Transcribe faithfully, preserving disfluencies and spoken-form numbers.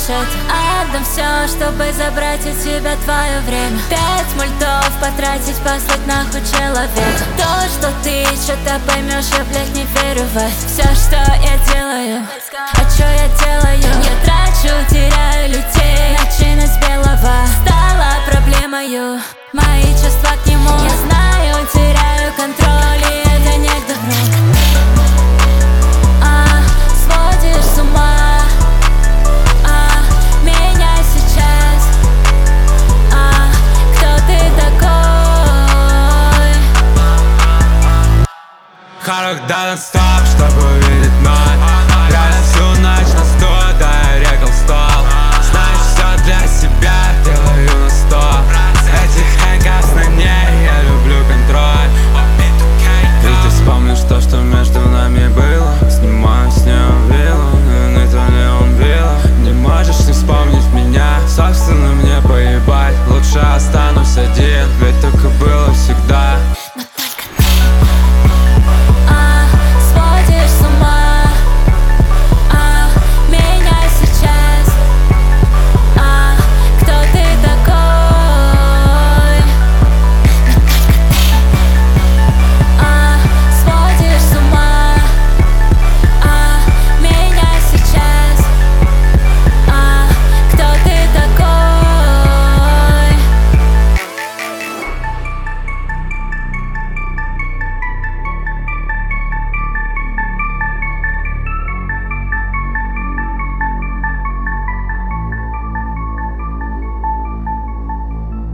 это. Отдам все, чтобы забрать у тебя твое время. Пять мультов потратить, послать нахуй человека. То, что ты что-то поймешь, я, блядь, не верю в это. Все, что я делаю, а что я делаю? Я трачу, теряю людей, начинать с белого стала проблемою. Мои чувства к нему, я знаю, теряю контроль, и это не к добру. А, сводишь с ума, а, меня сейчас. А, кто ты такой? Харак дан